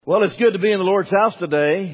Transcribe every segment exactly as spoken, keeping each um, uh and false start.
Well, it's good to be in the Lord's house today.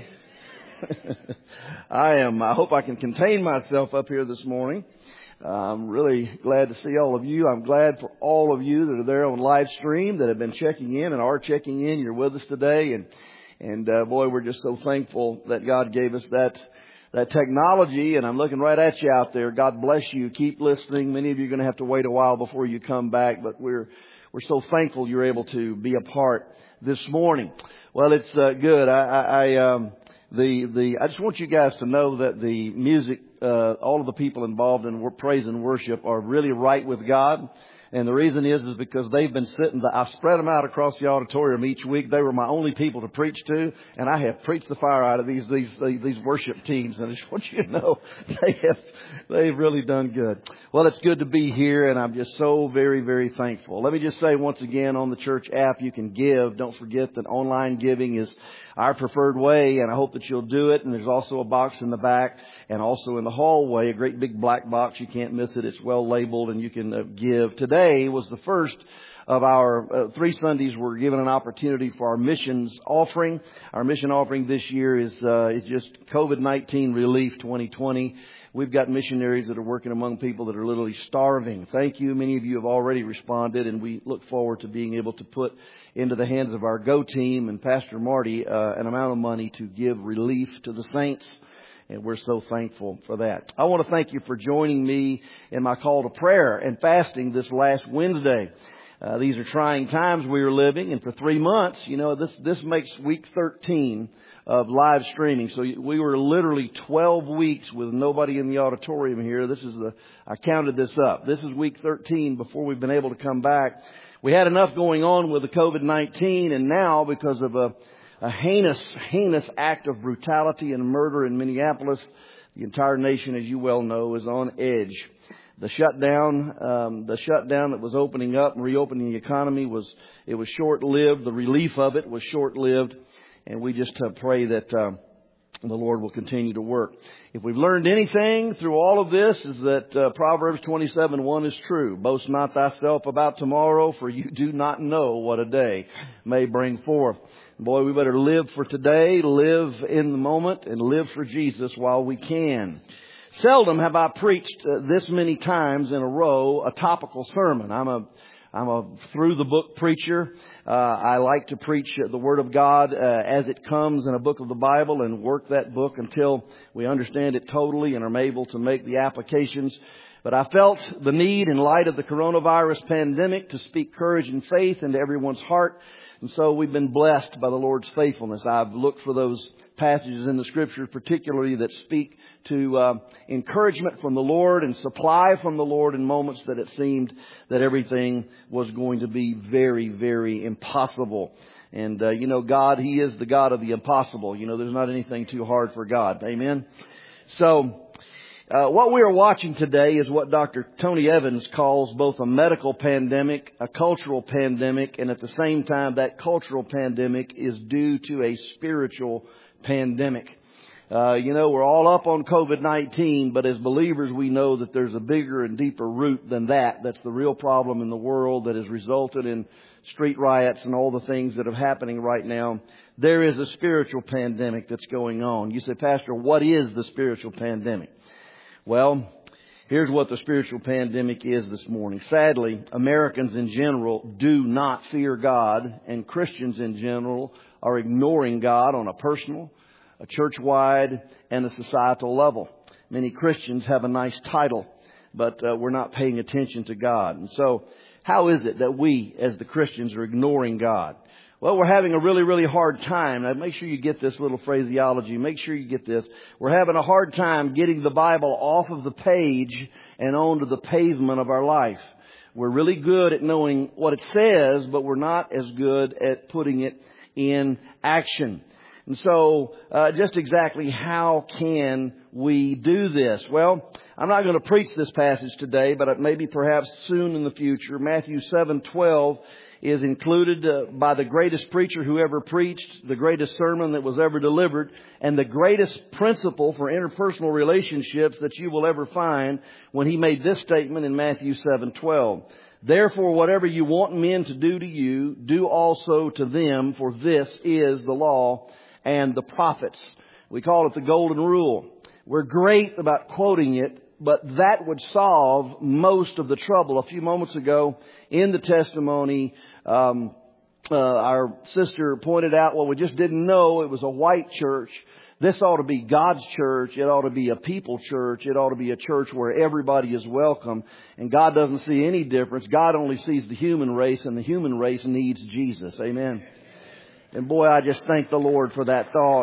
I am. I hope I can contain myself up here this morning. Uh, I'm really glad to see all of you. I'm glad for all of you that are there on live stream that have been checking in and are checking in. You're with us today, and and uh, boy, we're just so thankful that God gave us that that technology. And I'm looking right at you out there. God bless you. Keep listening. Many of you are going to have to wait a while before you come back, but we're we're so thankful you're able to be a part this morning. Well, it's uh, good. I, I, I um, the the I just want you guys to know that the music, uh, all of the people involved in wor- praise and worship are really right with God. And the reason is, is because they've been sitting, I've spread them out across the auditorium each week. They were my only people to preach to, and I have preached the fire out of these, these, these worship teams. And I just want you to know, they have, they've really done good. Well, it's good to be here, and I'm just so very, very thankful. Let me just say once again, on the church app, you can give. Don't forget that online giving is our preferred way, and I hope that you'll do it. And there's also a box in the back and also in the hallway, a great big black box. You can't miss it. It's well labeled, and you can uh, give. Today was the first of our uh, three Sundays. We're given an opportunity for our missions offering. Our mission offering this year is uh, is just COVID nineteen Relief twenty twenty. We've got missionaries that are working among people that are literally starving. Thank you. Many of you have already responded, and we look forward to being able to put into the hands of our Go team and Pastor Marty uh, an amount of money to give relief to the saints. And we're so thankful for that. I want to thank you for joining me in my call to prayer and fasting this last Wednesday. Uh, these are trying times we are living, and for three months, you know, this this makes week thirteen of live streaming. So we were literally twelve weeks with nobody in the auditorium here. This is the, I counted this up. This is week thirteen before we've been able to come back. We had enough going on with the COVID nineteen, and now because of a, a heinous, heinous act of brutality and murder in Minneapolis, the entire nation, as you well know, is on edge. The shutdown, um, the shutdown that was opening up and reopening the economy was, it was short-lived. The relief of it was short-lived. And we just uh, pray that uh, the Lord will continue to work. If we've learned anything through all of this, is that uh, Proverbs twenty-seven one is true. Boast not thyself about tomorrow, for you do not know what a day may bring forth. Boy, we better live for today, live in the moment, and live for Jesus while we can. Seldom have I preached uh, this many times in a row a topical sermon. I'm a I'm a through-the-book preacher. Uh, I like to preach the Word of God uh, as it comes in a book of the Bible and work that book until we understand it totally and are able to make the applications. But I felt the need in light of the coronavirus pandemic to speak courage and faith into everyone's heart. And so we've been blessed by the Lord's faithfulness. I've looked for those passages in the Scriptures particularly that speak to uh, encouragement from the Lord and supply from the Lord in moments that it seemed that everything was going to be very, very impossible. And, uh, you know, God, He is the God of the impossible. You know, there's not anything too hard for God. Amen? So Uh, what we are watching today is what Doctor Tony Evans calls both a medical pandemic, a cultural pandemic, and at the same time that cultural pandemic is due to a spiritual pandemic. Uh, you know, we're all up on COVID nineteen, but as believers we know that there's a bigger and deeper root than that. That's the real problem in the world that has resulted in street riots and all the things that are happening right now. There is a spiritual pandemic that's going on. You say, Pastor, what is the spiritual pandemic? Well, here's what the spiritual pandemic is this morning. Sadly, Americans in general do not fear God, and Christians in general are ignoring God on a personal, a church-wide, and a societal level. Many Christians have a nice title, but uh, we're not paying attention to God. And so, how is it that we, as the Christians, are ignoring God? Well, we're having a really, really hard time. Now, make sure you get this little phraseology. Make sure you get this. We're having a hard time getting the Bible off of the page and onto the pavement of our life. We're really good at knowing what it says, but we're not as good at putting it in action. And so, uh, just exactly how can we do this? Well, I'm not going to preach this passage today, but maybe perhaps soon in the future. Matthew seven twelve is included uh, by the greatest preacher who ever preached, the greatest sermon that was ever delivered, and the greatest principle for interpersonal relationships that you will ever find when he made this statement in Matthew seven twelve. Therefore, whatever you want men to do to you, do also to them, for this is the law and the prophets. We call it the golden rule. We're great about quoting it, but that would solve most of the trouble. A few moments ago in the testimony, um, uh, our sister pointed out, well, we just didn't know it was a white church. This ought to be God's church. It ought to be a people church. It ought to be a church where everybody is welcome. And God doesn't see any difference. God only sees the human race, and the human race needs Jesus. Amen. And boy, I just thank the Lord for that thought.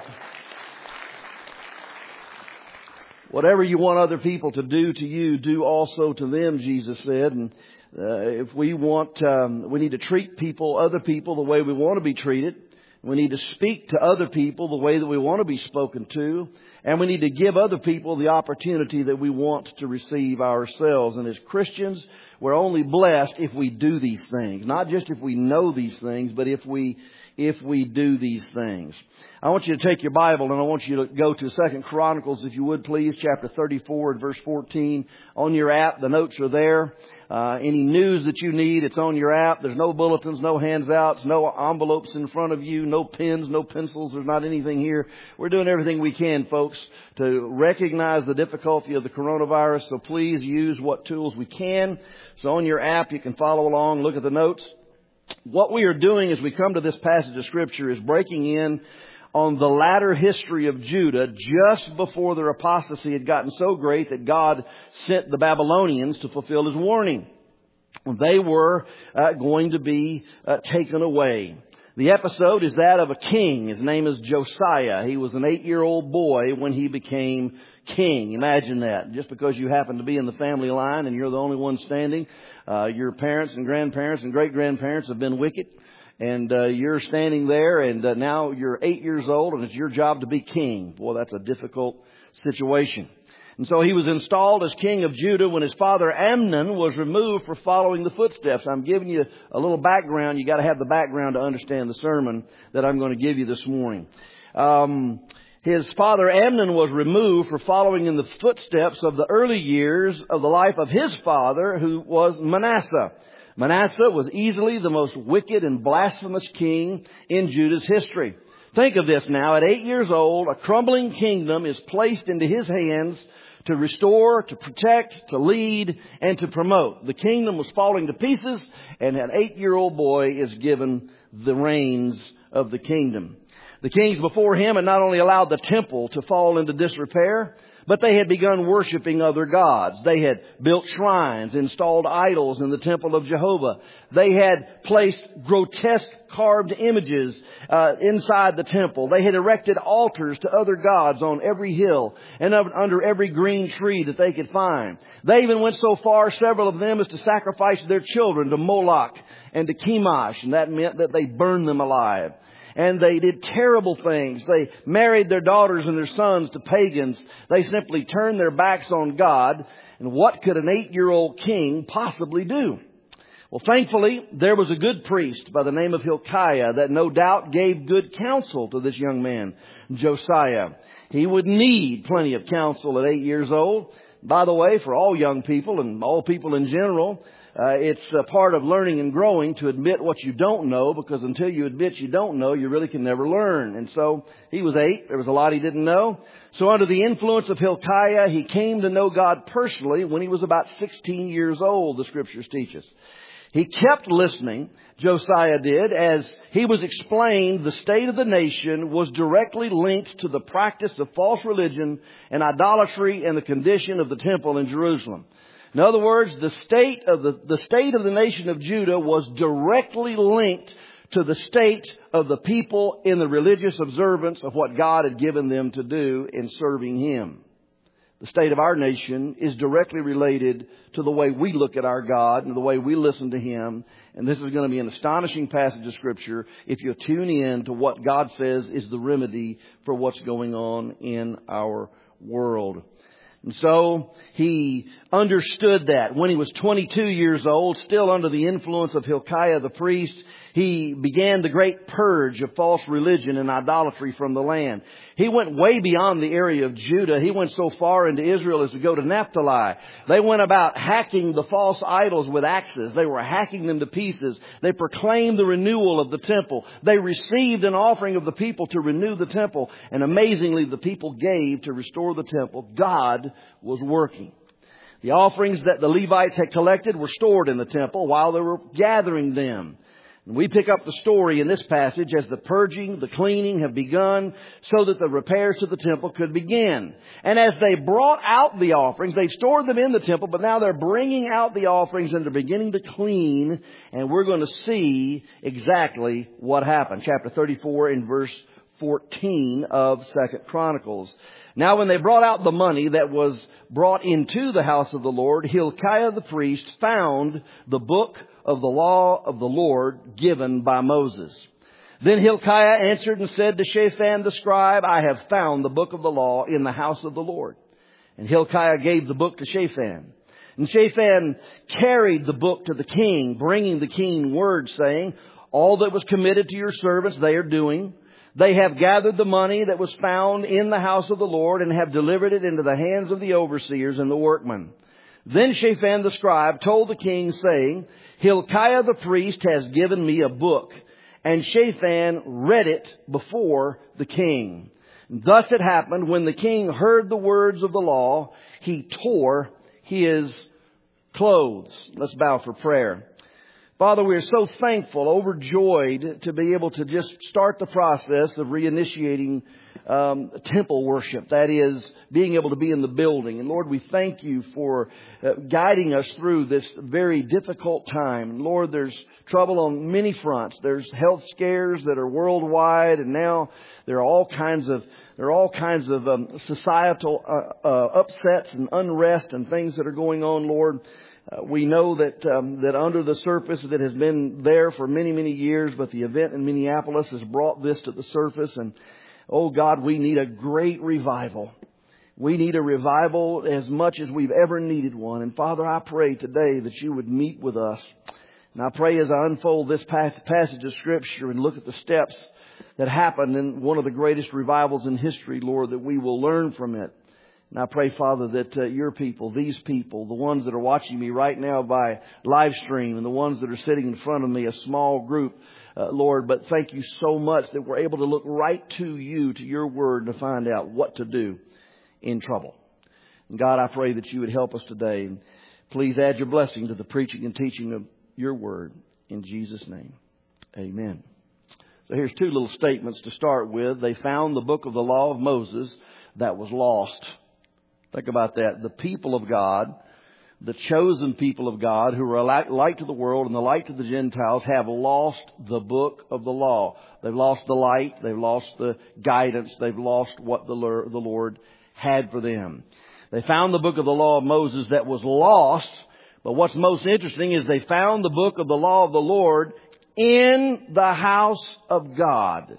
Whatever you want other people to do to you, do also to them, Jesus said. And uh, if we want, um, we need to treat people, other people, the way we want to be treated. We need to speak to other people the way that we want to be spoken to. And we need to give other people the opportunity that we want to receive ourselves. And as Christians, we're only blessed if we do these things. Not just if we know these things, but if we if we do these things. I want you to take your Bible and I want you to go to Second Chronicles, if you would please, chapter thirty-four and verse fourteen. On your app, the notes are there. Uh, any news that you need, it's on your app. There's no bulletins, no handouts, no envelopes in front of you, no pens, no pencils. There's not anything here. We're doing everything we can, folks, to recognize the difficulty of the coronavirus. So please use what tools we can. So on your app, you can follow along, look at the notes. What we are doing as we come to this passage of Scripture is breaking in on the latter history of Judah just before their apostasy had gotten so great that God sent the Babylonians to fulfill His warning. They were uh, going to be uh, taken away. The episode is that of a king. His name is Josiah. He was an eight-year-old boy when he became king. Imagine that. Just because you happen to be in the family line and you're the only one standing, uh, your parents and grandparents and great-grandparents have been wicked. And uh, you're standing there, and uh, now you're eight years old, and it's your job to be king. Boy, that's a difficult situation. And so he was installed as king of Judah when his father Amnon was removed for following the footsteps. I'm giving you a little background. You got to have the background to understand the sermon that I'm going to give you this morning. Um, his father Amnon was removed for following in the footsteps of the early years of the life of his father, who was Manasseh. Manasseh was easily the most wicked and blasphemous king in Judah's history. Think of this now. At eight years old, a crumbling kingdom is placed into his hands to restore, to protect, to lead, and to promote. The kingdom was falling to pieces, and an eight-year-old boy is given the reins of the kingdom. The kings before him had not only allowed the temple to fall into disrepair, but they had begun worshiping other gods. They had built shrines, installed idols in the temple of Jehovah. They had placed grotesque carved images uh, inside the temple. They had erected altars to other gods on every hill and under every green tree that they could find. They even went so far, several of them, as to sacrifice their children to Moloch and to Chemosh, and that meant that they burned them alive. And they did terrible things. They married their daughters and their sons to pagans. They simply turned their backs on God. And what could an eight-year-old king possibly do? Well, thankfully, there was a good priest by the name of Hilkiah that no doubt gave good counsel to this young man, Josiah. He would need plenty of counsel at eight years old. By the way, for all young people and all people in general, Uh, it's a part of learning and growing to admit what you don't know, because until you admit you don't know, you really can never learn. And so he was eight. There was a lot he didn't know. So under the influence of Hilkiah, he came to know God personally when he was about sixteen years old, the Scriptures teach us. He kept listening, Josiah did, as he was explained the state of the nation was directly linked to the practice of false religion and idolatry and the condition of the temple in Jerusalem. In other words, the state of the, the state of the nation of Judah was directly linked to the state of the people in the religious observance of what God had given them to do in serving Him. The state of our nation is directly related to the way we look at our God and the way we listen to Him. And this is going to be an astonishing passage of Scripture if you tune in to what God says is the remedy for what's going on in our world. And so he understood that. When he was twenty-two years old, still under the influence of Hilkiah the priest, He began the great purge of false religion and idolatry from the land. He went way beyond the area of Judah. He went so far into Israel as to go to Naphtali. They went about hacking the false idols with axes. They were hacking them to pieces. They proclaimed the renewal of the temple. They received an offering of the people to renew the temple. And amazingly, the people gave to restore the temple. God was working. The offerings that the Levites had collected were stored in the temple while they were gathering them. We pick up the story in this passage as the purging, the cleaning have begun so that the repairs to the temple could begin. And as they brought out the offerings, they stored them in the temple, but now they're bringing out the offerings and they're beginning to clean. And we're going to see exactly what happened. Chapter thirty-four in verse fourteen of Second Chronicles. Now when they brought out the money that was brought into the house of the Lord, Hilkiah the priest found the book of the law of the Lord given by Moses. Then Hilkiah answered and said to Shaphan the scribe, I have found the book of the law in the house of the Lord. And Hilkiah gave the book to Shaphan. And Shaphan carried the book to the king, bringing the king word, saying, all that was committed to your servants they are doing. They have gathered the money that was found in the house of the Lord and have delivered it into the hands of the overseers and the workmen. Then Shaphan the scribe told the king, saying, Hilkiah the priest has given me a book. And Shaphan read it before the king. Thus it happened, when the king heard the words of the law, he tore his clothes. Let's bow for prayer. Father, we are so thankful, overjoyed to be able to just start the process of reinitiating um, temple worship. That is, being able to be in the building. And Lord, we thank you for uh, guiding us through this very difficult time. And Lord, there's trouble on many fronts. There's health scares that are worldwide, and now there are all kinds of there are all kinds of um, societal uh, uh, upsets and unrest and things that are going on, Lord. Uh, we know that um, that under the surface that has been there for many, many years, but the event in Minneapolis has brought this to the surface. And, oh God, we need a great revival. We need a revival as much as we've ever needed one. And Father, I pray today that you would meet with us. And I pray as I unfold this passage of Scripture and look at the steps that happened in one of the greatest revivals in history, Lord, that we will learn from it. And I pray, Father, that uh, your people, these people, the ones that are watching me right now by live stream and the ones that are sitting in front of me, a small group, uh, Lord, but thank you so much that we're able to look right to you, to your word, to find out what to do in trouble. And God, I pray that you would help us today. And please add your blessing to the preaching and teaching of your word. In Jesus' name, amen. So here's two little statements to start with. They found the book of the law of Moses that was lost. Think about that. The people of God, the chosen people of God, who are a light to the world and the light to the Gentiles, have lost the book of the law. They've lost the light. They've lost the guidance. They've lost what the Lord had for them. They found the book of the law of Moses that was lost. But what's most interesting is they found the book of the law of the Lord in the house of God.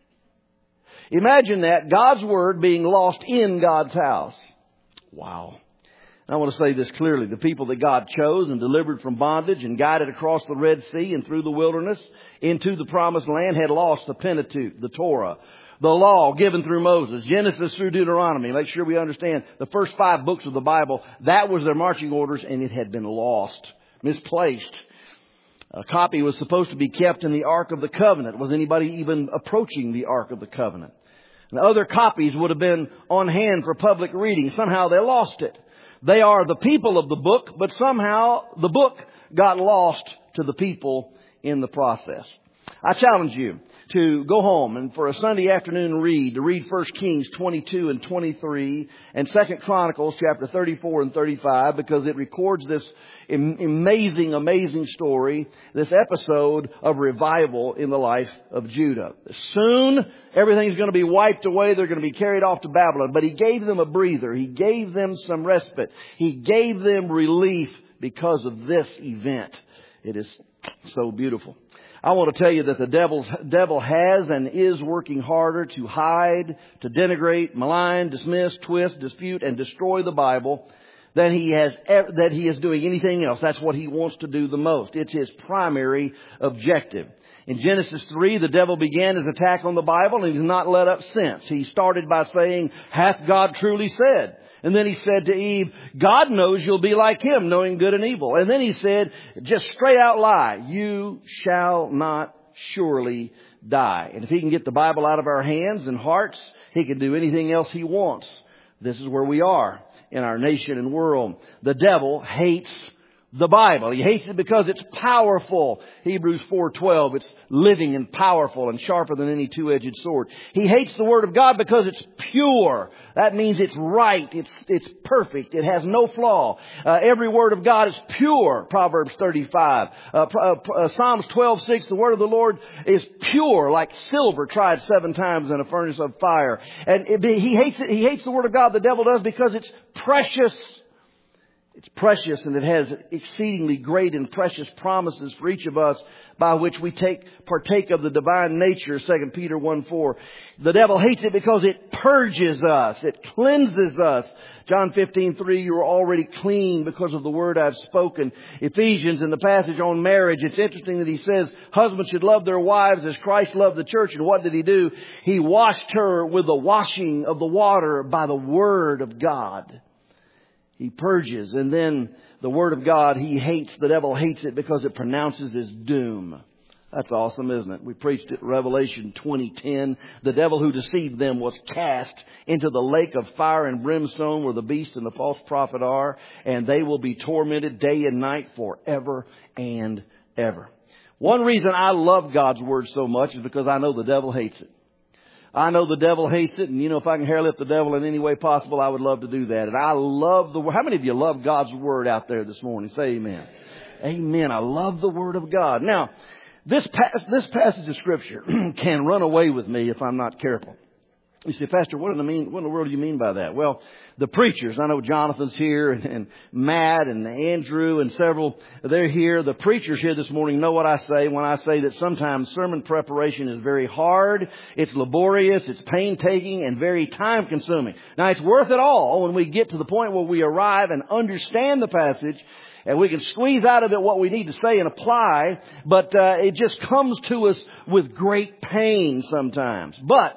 Imagine that, God's word being lost in God's house. Wow. I want to say this clearly. The people that God chose and delivered from bondage and guided across the Red Sea and through the wilderness into the promised land had lost the Pentateuch, the Torah, the law given through Moses, Genesis through Deuteronomy. Make sure we understand the first five books of the Bible, that was their marching orders, and it had been lost, misplaced. A copy was supposed to be kept in the Ark of the Covenant. Was anybody even approaching the Ark of the Covenant? And other copies would have been on hand for public reading. Somehow they lost it. They are the people of the book, but somehow the book got lost to the people in the process. I challenge you to go home and for a Sunday afternoon read, to read First Kings twenty-two and twenty-three and Second Chronicles chapter thirty-four and thirty-five, because it records this amazing, amazing story, this episode of revival in the life of Judah. Soon, everything's going to be wiped away. They're going to be carried off to Babylon. But He gave them a breather. He gave them some respite. He gave them relief because of this event. It is so beautiful. I want to tell you that the devil's, devil has and is working harder to hide, to denigrate, malign, dismiss, twist, dispute, and destroy the Bible than he has, that he is doing anything else. That's what he wants to do the most. It's his primary objective. In Genesis three, the devil began his attack on the Bible, and he's not let up since. He started by saying, "Hath God truly said?" And then he said to Eve, "God knows you'll be like him, knowing good and evil." And then he said, just straight out lie, "You shall not surely die." And if he can get the Bible out of our hands and hearts, he can do anything else he wants. This is where we are in our nation and world. The devil hates the Bible. He hates it because it's powerful. Hebrews four twelve. It's living and powerful and sharper than any two-edged sword. He hates the Word of God because it's pure. That means it's right. It's it's perfect. It has no flaw. Uh, every Word of God is pure. Proverbs thirty-five. Uh, uh, Psalms twelve six. The Word of the Lord is pure, like silver tried seven times in a furnace of fire. And it, he hates it. He hates the Word of God. The devil does, because it's precious. It's precious, and it has exceedingly great and precious promises for each of us, by which we take partake of the divine nature, Second Peter one four. The devil hates it because it purges us. It cleanses us. John fifteen three, you are already clean because of the word I've spoken. Ephesians, in the passage on marriage, it's interesting that he says husbands should love their wives as Christ loved the church. And what did he do? He washed her with the washing of the water by the word of God. He purges. And then the Word of God, he hates, the devil hates it because it pronounces his doom. That's awesome, isn't it? We preached it, Revelation twenty ten. The devil who deceived them was cast into the lake of fire and brimstone, where the beast and the false prophet are, and they will be tormented day and night forever and ever. One reason I love God's Word so much is because I know the devil hates it. I know the devil hates it, and you know, if I can hair lift the devil in any way possible, I would love to do that. And I love the Word. How many of you love God's Word out there this morning? Say amen. Amen. I love the Word of God. Now, this pas- this passage of Scripture can run away with me if I'm not careful. You say, Pastor, what in the mean? What in the world do you mean by that? Well, the preachers, I know Jonathan's here, and, and Matt and Andrew and several, they're here. The preachers here this morning know what I say when I say that sometimes sermon preparation is very hard, it's laborious, it's painstaking, and very time consuming. Now, it's worth it all when we get to the point where we arrive and understand the passage, and we can squeeze out of it what we need to say and apply, but uh, it just comes to us with great pain sometimes. But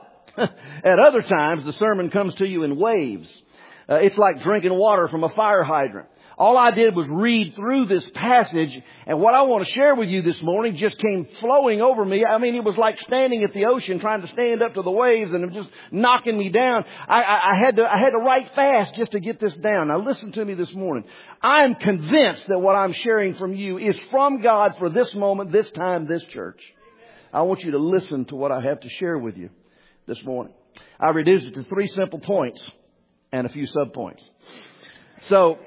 at other times, the sermon comes to you in waves. Uh, it's like drinking water from a fire hydrant. All I did was read through this passage, and what I want to share with you this morning just came flowing over me. I mean, it was like standing at the ocean trying to stand up to the waves, and it was just knocking me down. I, I, I had to, I had to write fast just to get this down. Now listen to me this morning. I am convinced that what I'm sharing from you is from God for this moment, this time, this church. I want you to listen to what I have to share with you this morning. I reduced it to three simple points and a few subpoints. So,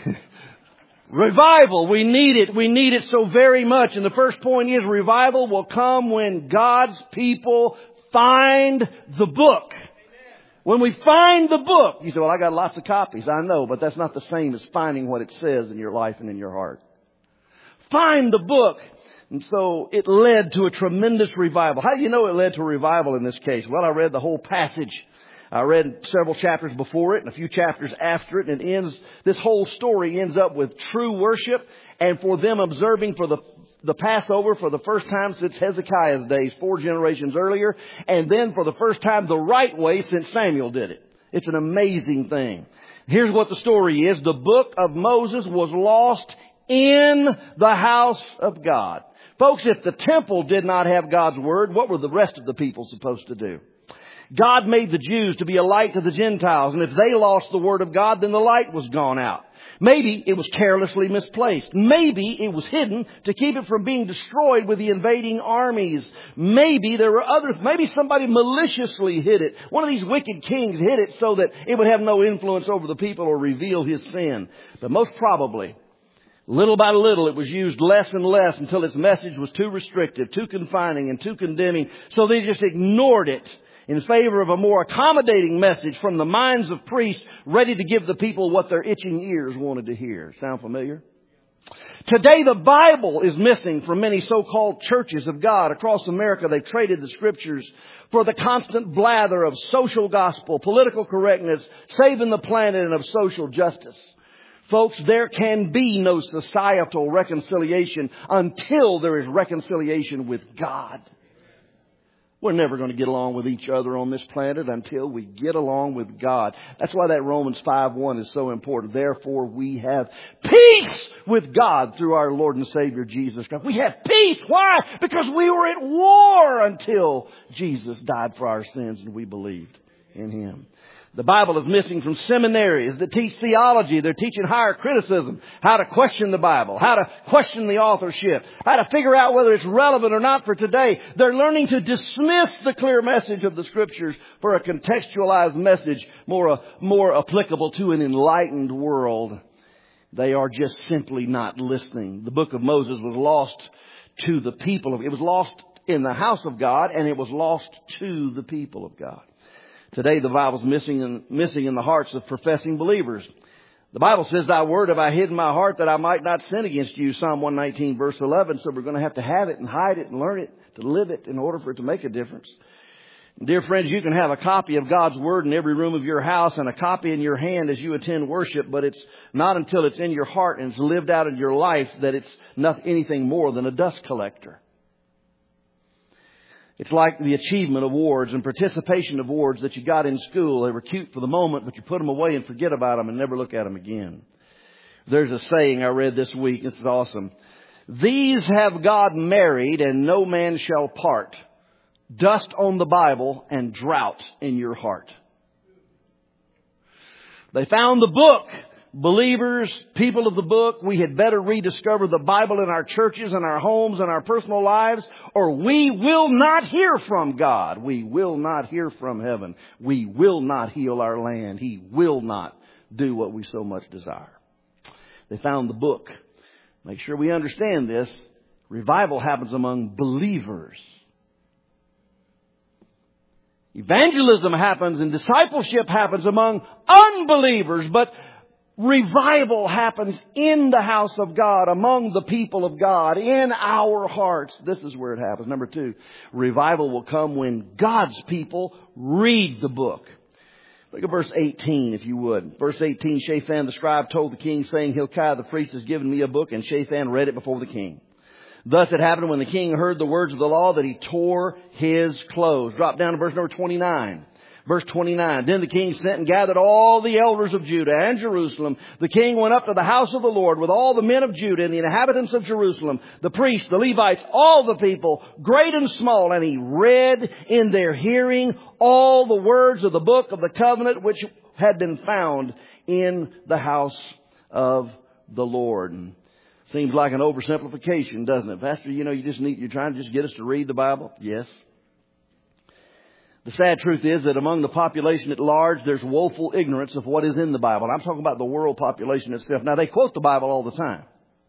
revival, we need it. We need it so very much. And the first point is revival will come when God's people find the book. When we find the book. You say, well, I got lots of copies. I know, but that's not the same as finding what it says in your life and in your heart. Find the book. And so it led to a tremendous revival. How do you know it led to a revival in this case? Well, I read the whole passage. I read several chapters before it and a few chapters after it. And it ends, this whole story ends up with true worship, and for them observing for the the Passover for the first time since Hezekiah's days, four generations earlier. And then for the first time the right way since Samuel did it. It's an amazing thing. Here's what the story is. The book of Moses was lost in the house of God. Folks, if the temple did not have God's Word, what were the rest of the people supposed to do? God made the Jews to be a light to the Gentiles, and if they lost the Word of God, then the light was gone out. Maybe it was carelessly misplaced. Maybe it was hidden to keep it from being destroyed with the invading armies. Maybe there were others. Maybe somebody maliciously hid it. One of these wicked kings hid it so that it would have no influence over the people or reveal his sin. But most probably, little by little, it was used less and less until its message was too restrictive, too confining, and too condemning. So they just ignored it in favor of a more accommodating message from the minds of priests ready to give the people what their itching ears wanted to hear. Sound familiar? Today, the Bible is missing from many so-called churches of God across America. They've traded the Scriptures for the constant blather of social gospel, political correctness, saving the planet, and of social justice. Folks, there can be no societal reconciliation until there is reconciliation with God. We're never going to get along with each other on this planet until we get along with God. That's why that Romans five one is so important. Therefore, we have peace with God through our Lord and Savior Jesus Christ. We have peace. Why? Because we were at war until Jesus died for our sins and we believed in Him. The Bible is missing from seminaries that teach theology. They're teaching higher criticism, how to question the Bible, how to question the authorship, how to figure out whether it's relevant or not for today. They're learning to dismiss the clear message of the Scriptures for a contextualized message more, more applicable to an enlightened world. They are just simply not listening. The book of Moses was lost to the people. It was lost in the house of God, and it was lost to the people of God. Today the Bible's missing in, missing in the hearts of professing believers. The Bible says, Thy word have I hid in my heart that I might not sin against you. Psalm one nineteen verse eleven. So we're going to have to have it and hide it and learn it to live it in order for it to make a difference. Dear friends, you can have a copy of God's Word in every room of your house and a copy in your hand as you attend worship, but it's not until it's in your heart and it's lived out in your life that it's not anything more than a dust collector. It's like the achievement awards and participation awards that you got in school. They were cute for the moment, but you put them away and forget about them and never look at them again. There's a saying I read this week. This is awesome. These have God married and no man shall part. Dust on the Bible and drought in your heart. They found the book. Believers, people of the book, we had better rediscover the Bible in our churches and our homes and our personal lives, or we will not hear from God. We will not hear from heaven. We will not heal our land. He will not do what we so much desire. They found the book. Make sure we understand this. Revival happens among believers. Evangelism happens and discipleship happens among unbelievers, but revival happens in the house of God, among the people of God, in our hearts. This is where it happens. Number two, revival will come when God's people read the book. Look at verse eighteen, if you would. Verse eighteen, Shaphan the scribe told the king, saying, Hilkiah the priest has given me a book, and Shaphan read it before the king. Thus it happened when the king heard the words of the law that he tore his clothes. Drop down to verse number twenty-nine. Verse twenty-nine, then the king sent and gathered all the elders of Judah and Jerusalem. The king went up to the house of the Lord with all the men of Judah and the inhabitants of Jerusalem, the priests, the Levites, all the people, great and small. And he read in their hearing all the words of the book of the covenant which had been found in the house of the Lord. Seems like an oversimplification, doesn't it? Pastor, you know, you just need, you're trying to just get us to read the Bible? Yes. The sad truth is that among the population at large, there's woeful ignorance of what is in the Bible. And I'm talking about the world population itself. Now, they quote the Bible all the time.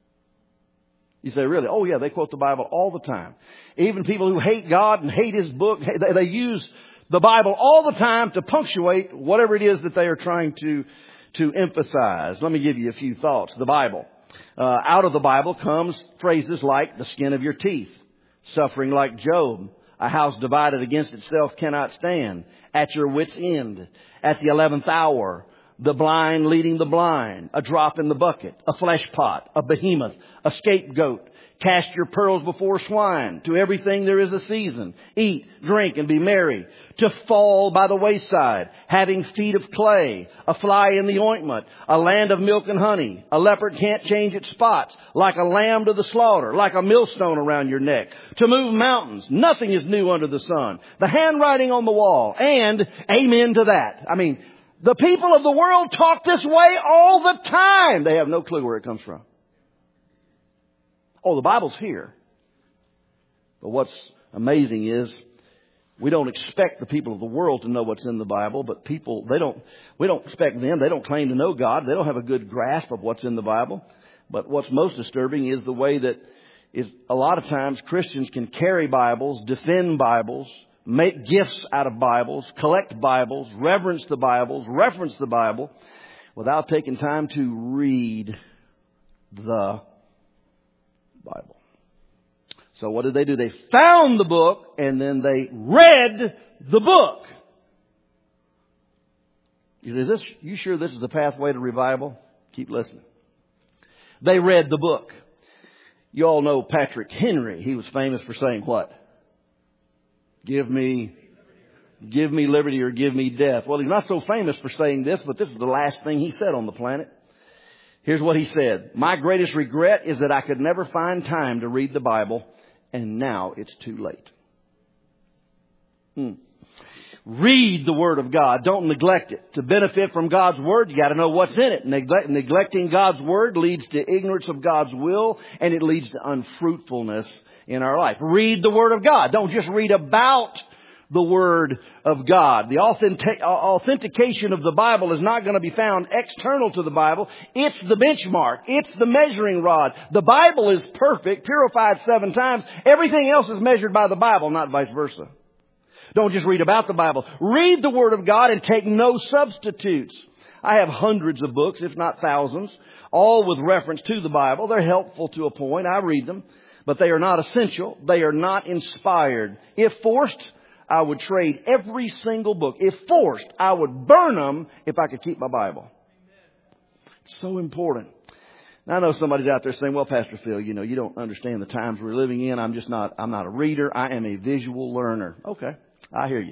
You say, really? Oh, yeah, they quote the Bible all the time. Even people who hate God and hate His book, they, they use the Bible all the time to punctuate whatever it is that they are trying to, to emphasize. Let me give you a few thoughts. The Bible. Uh, out of the Bible comes phrases like the skin of your teeth, suffering like Job, a house divided against itself cannot stand, at your wit's end, at the eleventh hour, the blind leading the blind, a drop in the bucket, a flesh pot, a behemoth, a scapegoat. Cast your pearls before swine. To everything there is a season. Eat, drink, and be merry. To fall by the wayside, having feet of clay, a fly in the ointment, a land of milk and honey. A leopard can't change its spots, like a lamb to the slaughter, like a millstone around your neck. To move mountains, nothing is new under the sun. The handwriting on the wall, and amen to that. I mean, the people of the world talk this way all the time. They have no clue where it comes from. Oh, the Bible's here. But what's amazing is we don't expect the people of the world to know what's in the Bible, but people, they don't, we don't expect them. They don't claim to know God. They don't have a good grasp of what's in the Bible. But what's most disturbing is the way that is a lot of times Christians can carry Bibles, defend Bibles, make gifts out of Bibles, collect Bibles, reverence the Bibles, reference the Bible, without taking time to read the Bible. So what did they do? They found the book and then they read the book. You say, is this, you sure this is the pathway to revival? Keep listening. They read the book. You all know Patrick Henry. He was famous for saying what? Give me, give me liberty or give me death. Well, he's not so famous for saying this, but this is the last thing he said on the planet. Here's what he said. My greatest regret is that I could never find time to read the Bible, and now it's too late. Hmm. Read the Word of God. Don't neglect it. To benefit from God's Word, you got to know what's in it. Neglect, neglecting God's Word leads to ignorance of God's will, and it leads to unfruitfulness in our life. Read the Word of God. Don't just read about the Word of God. The authentic, authentication of the Bible is not going to be found external to the Bible. It's the benchmark. It's the measuring rod. The Bible is perfect, purified seven times. Everything else is measured by the Bible, not vice versa. Don't just read about the Bible. Read the Word of God and take no substitutes. I have hundreds of books, if not thousands, all with reference to the Bible. They're helpful to a point. I read them, but they are not essential. They are not inspired. If forced, I would trade every single book. If forced, I would burn them if I could keep my Bible. It's so important. Now, I know somebody's out there saying, well, Pastor Phil, you know, you don't understand the times we're living in. I'm just not, I'm not a reader. I am a visual learner. Okay. I hear you.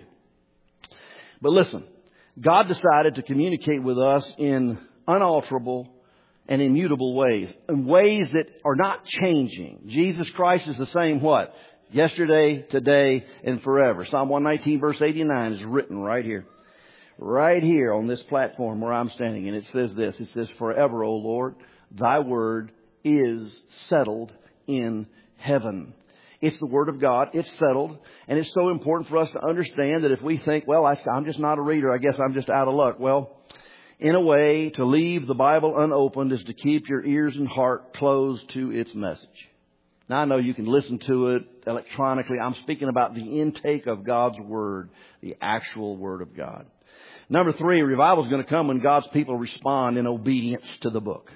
But listen, God decided to communicate with us in unalterable and immutable ways, in ways that are not changing. Jesus Christ is the same what? Yesterday, today, and forever. Psalm one nineteen verse eighty-nine is written right here. Right here on this platform where I'm standing. And it says this. It says, forever, O Lord, thy word is settled in heaven. It's the Word of God. It's settled. And it's so important for us to understand that if we think, well, I'm just not a reader, I guess I'm just out of luck. Well, in a way, to leave the Bible unopened is to keep your ears and heart closed to its message. Now, I know you can listen to it electronically. I'm speaking about the intake of God's Word, the actual Word of God. Number three, revival is going to come when God's people respond in obedience to the book.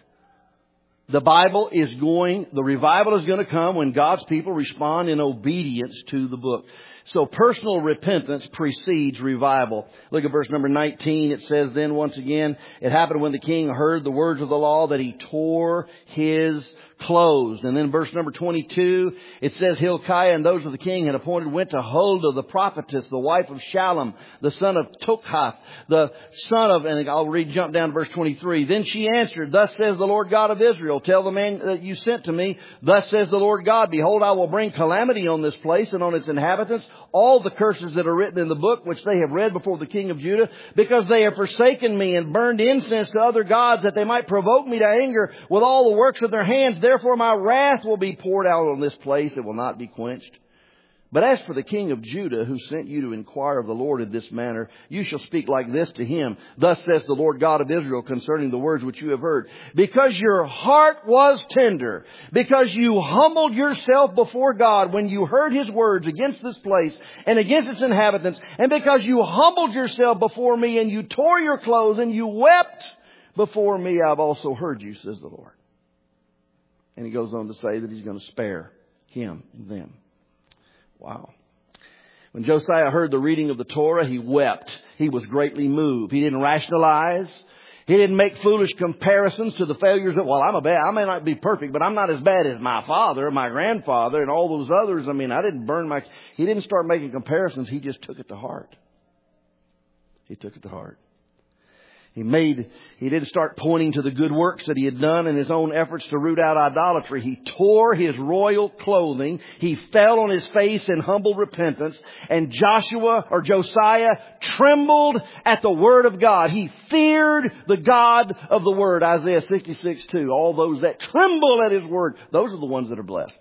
The Bible is going, the revival is going to come when God's people respond in obedience to the book. So personal repentance precedes revival. Look at verse number nineteen. It says, then once again, it happened when the king heard the words of the law that he tore his clothes. And then verse number twenty-two, it says, Hilkiah and those of the king had appointed went to Huldah, the prophetess, the wife of Shallum, the son of Tokhath, the son of, and I'll read, jump down to verse twenty-three. Then she answered, thus says the Lord God of Israel, tell the man that you sent to me, thus says the Lord God, behold, I will bring calamity on this place and on its inhabitants, all the curses that are written in the book which they have read before the king of Judah, because they have forsaken me and burned incense to other gods, that they might provoke me to anger with all the works of their hands. Therefore my wrath will be poured out on this place. It will not be quenched. But as for the king of Judah, who sent you to inquire of the Lord in this manner, you shall speak like this to him. Thus says the Lord God of Israel concerning the words which you have heard. Because your heart was tender, because you humbled yourself before God when you heard his words against this place and against its inhabitants, and because you humbled yourself before me and you tore your clothes and you wept before me, I've also heard you, says the Lord. And he goes on to say that he's going to spare him and them. Wow. When Josiah heard the reading of the Torah, he wept. He was greatly moved. He didn't rationalize. He didn't make foolish comparisons to the failures of, well, I'm a bad, I may not be perfect, but I'm not as bad as my father, my grandfather, and all those others. I mean, I didn't burn my, he didn't start making comparisons. He just took it to heart. He took it to heart. He made, he didn't start pointing to the good works that he had done in his own efforts to root out idolatry. He tore his royal clothing. He fell on his face in humble repentance. And Joshua or Josiah trembled at the word of God. He feared the God of the word. Isaiah sixty-six two. All those that tremble at his word, those are the ones that are blessed.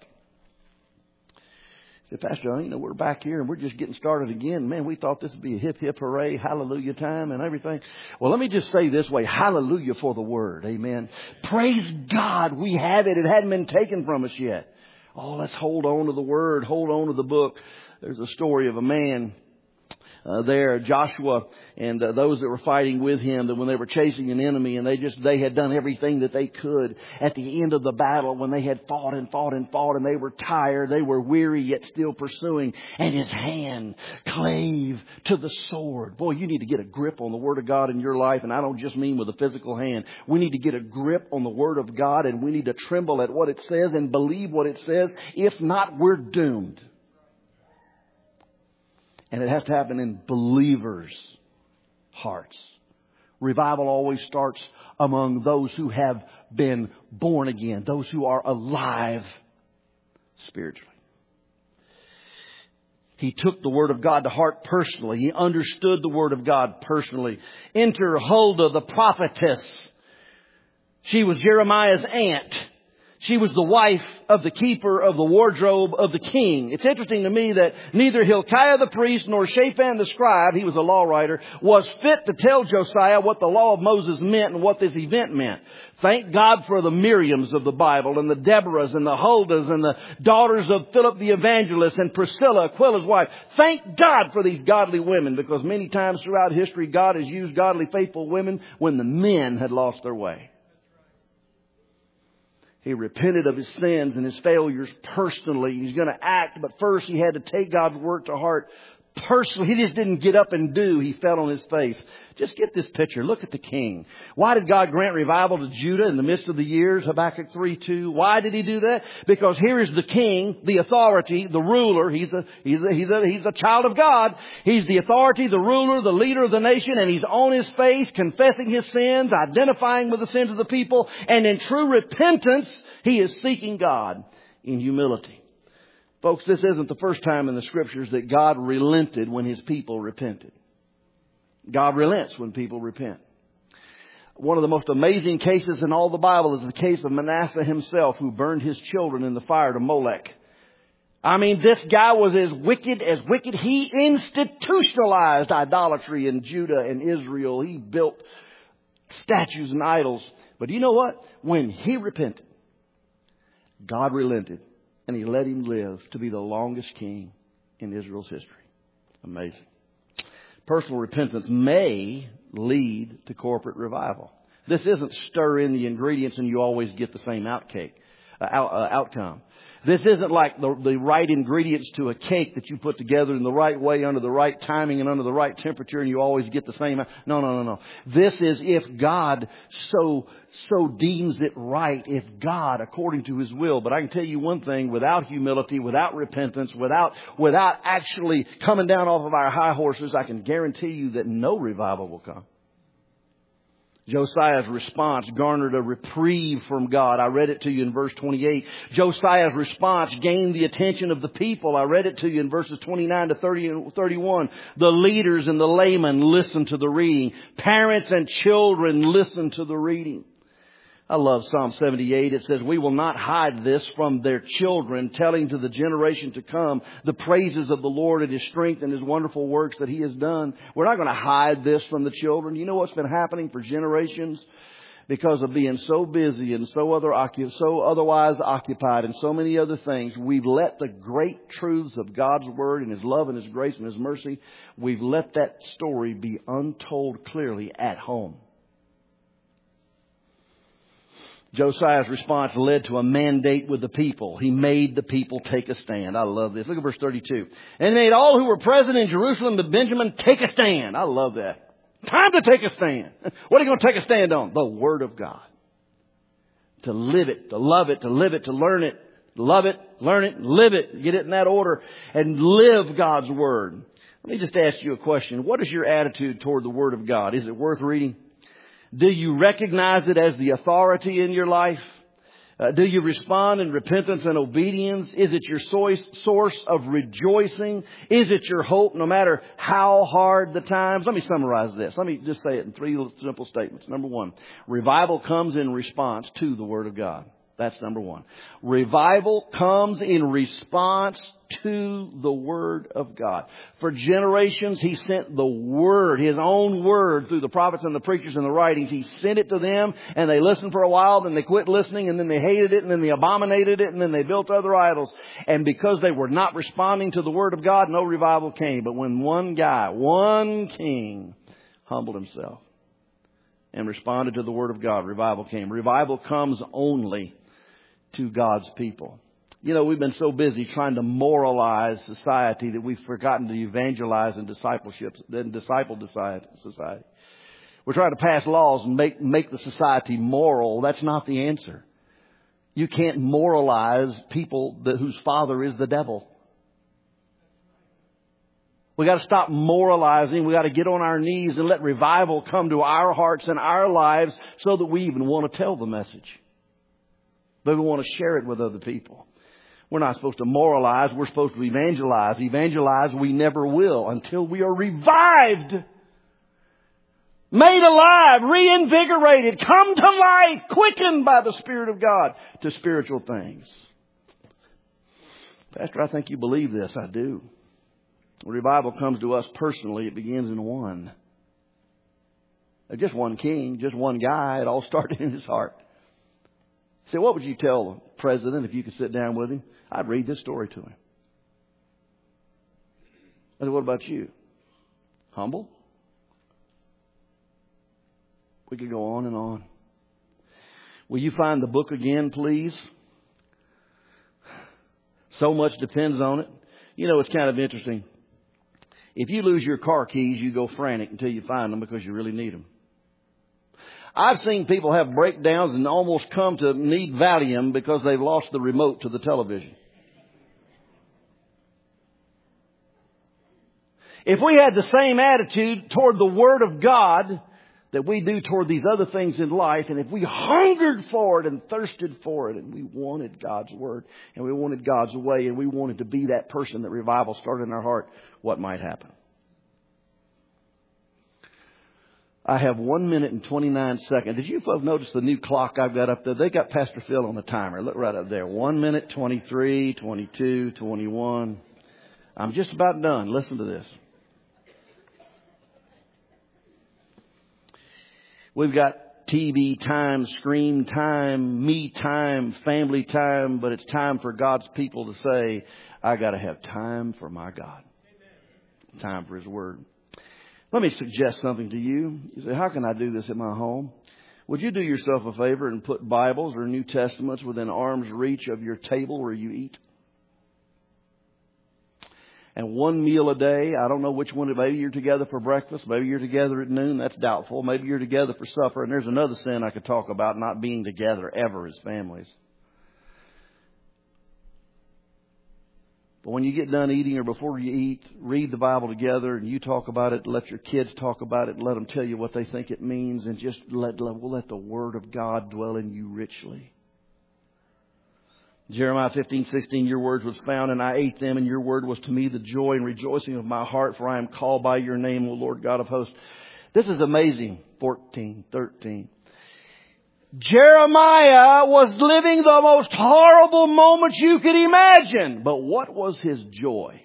Said, Pastor, you know, we're back here and we're just getting started again. Man, we thought this would be a hip, hip, hooray, hallelujah time and everything. Well, let me just say this way. Hallelujah for the word. Amen. Praise God. We have it. It hadn't been taken from us yet. Oh, let's hold on to the word. Hold on to the book. There's a story of a man uh, there, Joshua and uh, those that were fighting with him, that when they were chasing an enemy and they just, they had done everything that they could at the end of the battle, when they had fought and fought and fought and they were tired, they were weary yet still pursuing, and his hand clave to the sword. Boy, you need to get a grip on the Word of God in your life, and I don't just mean with a physical hand. We need to get a grip on the Word of God, and we need to tremble at what it says and believe what it says. If not, we're doomed. And it has to happen in believers' hearts. Revival always starts among those who have been born again, those who are alive spiritually. He took the Word of God to heart personally. He understood the Word of God personally. Enter Huldah, the prophetess. She was Jeremiah's aunt. She was the wife of the keeper of the wardrobe of the king. It's interesting to me that neither Hilkiah the priest nor Shaphan the scribe, he was a law writer, was fit to tell Josiah what the law of Moses meant and what this event meant. Thank God for the Miriams of the Bible and the Deborahs and the Huldahs and the daughters of Philip the evangelist and Priscilla, Aquila's wife. Thank God for these godly women, because many times throughout history God has used godly, faithful women when the men had lost their way. He repented of his sins and his failures personally. He's going to act, but first he had to take God's word to heart personally. He just didn't get up and do. He fell on his face. Just get this picture. Look at the king. Why did God grant revival to Judah in the midst of the years? Habakkuk three two. Why did he do that? Because here is the king, the authority, the ruler. He's a, he's a, he's a, he's a child of God. He's the authority, the ruler, the leader of the nation, and he's on his face, confessing his sins, identifying with the sins of the people, and in true repentance, he is seeking God in humility. Folks, this isn't the first time in the Scriptures that God relented when His people repented. God relents when people repent. One of the most amazing cases in all the Bible is the case of Manasseh himself, who burned his children in the fire to Molech. I mean, this guy was as wicked as wicked. He institutionalized idolatry in Judah and Israel. He built statues and idols. But do you know what? When he repented, God relented. And He let him live to be the longest king in Israel's history. Amazing. Personal repentance may lead to corporate revival. This isn't stir in the ingredients and you always get the same outcake, uh, out, uh, outcome. This isn't like the, the right ingredients to a cake that you put together in the right way, under the right timing and under the right temperature, and you always get the same. No, no, no, no. This is if God so, so deems it right, if God, according to His will. But I can tell you one thing, without humility, without repentance, without, without actually coming down off of our high horses, I can guarantee you that no revival will come. Josiah's response garnered a reprieve from God. I read it to you in verse twenty-eight. Josiah's response gained the attention of the people. I read it to you in verses twenty-nine to thirty and thirty-one. The leaders and the laymen listened to the reading. Parents and children listened to the reading. I love Psalm seventy-eight. It says, we will not hide this from their children, telling to the generation to come the praises of the Lord and His strength and His wonderful works that He has done. We're not going to hide this from the children. You know what's been happening for generations? Because of being so busy and so other so otherwise occupied and so many other things, we've let the great truths of God's Word and His love and His grace and His mercy, we've let that story be untold clearly at home. Josiah's response led to a mandate with the people. He made the people take a stand. I love this. Look at verse thirty-two. And he made all who were present in Jerusalem and Benjamin take a stand. I love that. Time to take a stand. What are you going to take a stand on? The Word of God. To live it, to love it, to live it, to learn it. Love it, learn it, live it. Get it in that order and live God's Word. Let me just ask you a question. What is your attitude toward the Word of God? Is it worth reading? Do you recognize it as the authority in your life? Uh, do you respond in repentance and obedience? Is it your source of rejoicing? Is it your hope no matter how hard the times? Let me summarize this. Let me just say it in three simple statements. Number one, revival comes in response to the Word of God. That's number one. Revival comes in response to the Word of God. For generations, He sent the Word, His own Word, through the prophets and the preachers and the writings. He sent it to them, and they listened for a while, then they quit listening, and then they hated it, and then they abominated it, and then they built other idols. And because they were not responding to the Word of God, no revival came. But when one guy, one king, humbled himself and responded to the Word of God, revival came. Revival comes only to God's people. You know, we've been so busy trying to moralize society that we've forgotten to evangelize and discipleship, and disciple society. We're trying to pass laws and make, make the society moral. That's not the answer. You can't moralize people that, whose father is the devil. We got to stop moralizing. We got to get on our knees and let revival come to our hearts and our lives so that we even want to tell the message. But we want to share it with other people. We're not supposed to moralize. We're supposed to evangelize. Evangelize we never will until we are revived, made alive, reinvigorated, come to life, quickened by the Spirit of God to spiritual things. Pastor, I think you believe this. I do. When revival comes to us personally, it begins in one. Just one king, just one guy. It all started in his heart. Say, what would you tell the president if you could sit down with him? I'd read this story to him. I said, what about you? Humble? We could go on and on. Will you find the book again, please? So much depends on it. You know, it's kind of interesting. If you lose your car keys, you go frantic until you find them because you really need them. I've seen people have breakdowns and almost come to need Valium because they've lost the remote to the television. If we had the same attitude toward the Word of God that we do toward these other things in life, and if we hungered for it and thirsted for it, and we wanted God's Word, and we wanted God's way, and we wanted to be that person that revival started in our heart, what might happen? I have one minute and twenty-nine seconds. Did you folks notice the new clock I've got up there? They got Pastor Phil on the timer. Look right up there. One minute, twenty-three, twenty-two, twenty-one. I'm just about done. Listen to this. We've got T V time, screen time, me time, family time, but it's time for God's people to say, I got to have time for my God. Amen. Time for His Word. Let me suggest something to you. You say, how can I do this at my home? Would you do yourself a favor and put Bibles or New Testaments within arm's reach of your table where you eat? And one meal a day, I don't know which one, maybe you're together for breakfast, maybe you're together at noon, that's doubtful. Maybe you're together for supper, and there's another sin I could talk about, not being together ever as families. But when you get done eating or before you eat, read the Bible together and you talk about it. Let your kids talk about it. Let them tell you what they think it means. And just let, let, we'll let the Word of God dwell in you richly. Jeremiah fifteen sixteen, your word was found and I ate them, and your word was to me the joy and rejoicing of my heart, for I am called by your name, O Lord God of hosts. This is amazing. fourteen thirteen. Jeremiah was living the most horrible moments you could imagine. But what was his joy?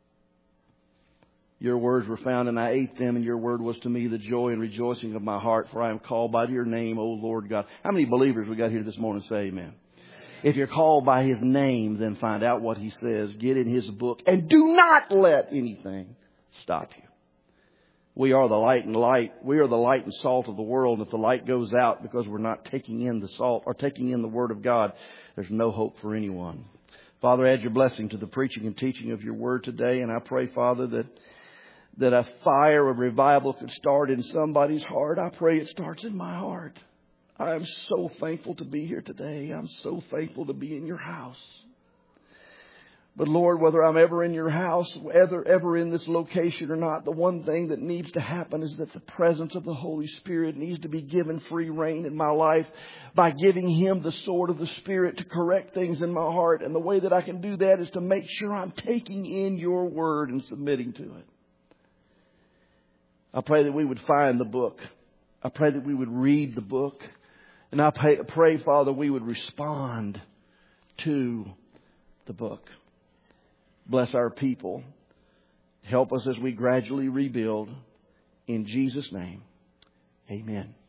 Your words were found and I ate them, and your word was to me the joy and rejoicing of my heart, for I am called by your name, O Lord God. How many believers we got here this morning say amen? If you're called by His name, then find out what He says. Get in His book and do not let anything stop you. We are the light and light. We are the light and salt of the world. If the light goes out because we're not taking in the salt or taking in the Word of God, there's no hope for anyone. Father, add your blessing to the preaching and teaching of your Word today. And I pray, Father, that, that a fire of revival could start in somebody's heart. I pray it starts in my heart. I am so thankful to be here today. I'm so thankful to be in your house. But Lord, whether I'm ever in your house, whether ever in this location or not, the one thing that needs to happen is that the presence of the Holy Spirit needs to be given free rein in my life by giving Him the sword of the Spirit to correct things in my heart. And the way that I can do that is to make sure I'm taking in your word and submitting to it. I pray that we would find the book. I pray that we would read the book. And I pray, pray, Father, we would respond to the book. Bless our people. Help us as we gradually rebuild. In Jesus' name, amen.